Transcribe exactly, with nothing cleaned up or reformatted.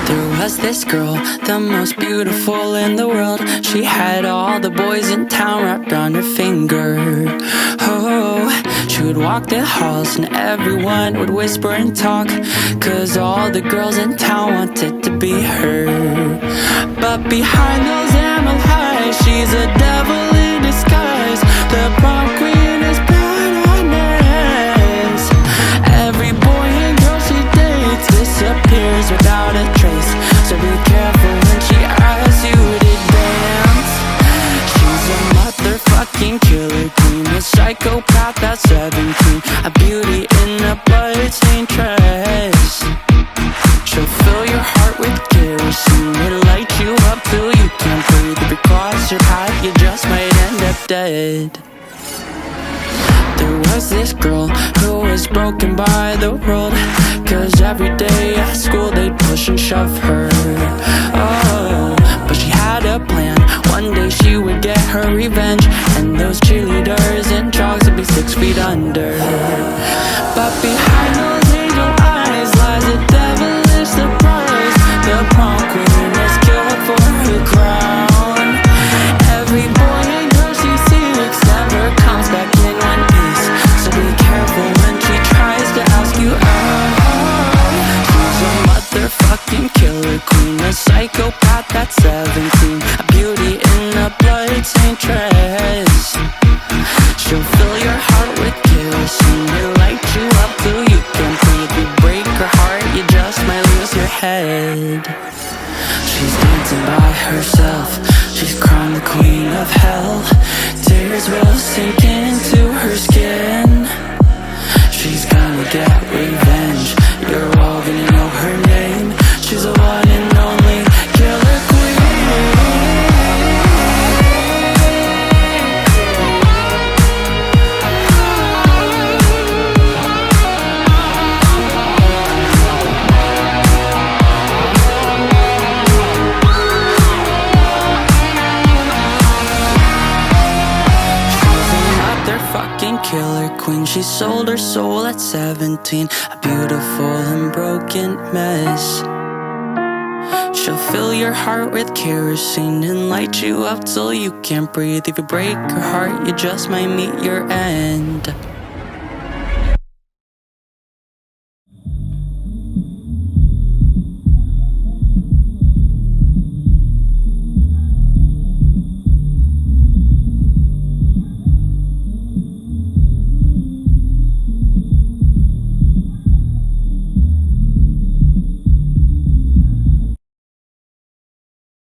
There was this girl, the most beautiful in the world. She had all the boys in town wrapped around her finger. Oh, she would walk the halls and everyone would whisper and talk, 'cause all the girls in town wanted to be her. But behind those emerald eyes, she's a devil in disguise. The prom queen is blood on her hands. Every boy and girl she dates disappears without a trace, so be careful when she asks you to dance. She's a motherfucking killer queen, a psychopath at seventeen, a beauty in a bloodstained dress. She'll fill your heart with kerosene, it'll light you up till you can't breathe. If you cross your path, you just might end up dead. There was this girl who was broken by the world, 'cause every day at school they'd push and shove her. Oh, but she had a plan, one day she would get her revenge, and those cheerleaders and jocks would be six feet under. But behind those angel eyes lies a devilish surprise. The prom queen is killed for her crown. Every boy and girl she seeks never comes back in one piece, so be careful when she tries to ask you out. She's a motherfucking killer queen, a psychopath at seventeen, a beauty in a bloodstained dress. She'll fill your heart with kerosene, it'll light you up till you can't breathe. You break her heart, you just might lose your head. She's dancing by herself, she's crowned the queen of hell. Tears will sink into her skin. She's gonna get revenge, you're all gonna know her name. She's the one and only killer queen. Killer queen, she sold her soul at seventeen, a beautiful and broken mess. She'll fill your heart with kerosene and light you up till you can't breathe. If you break her heart, you just might meet your end.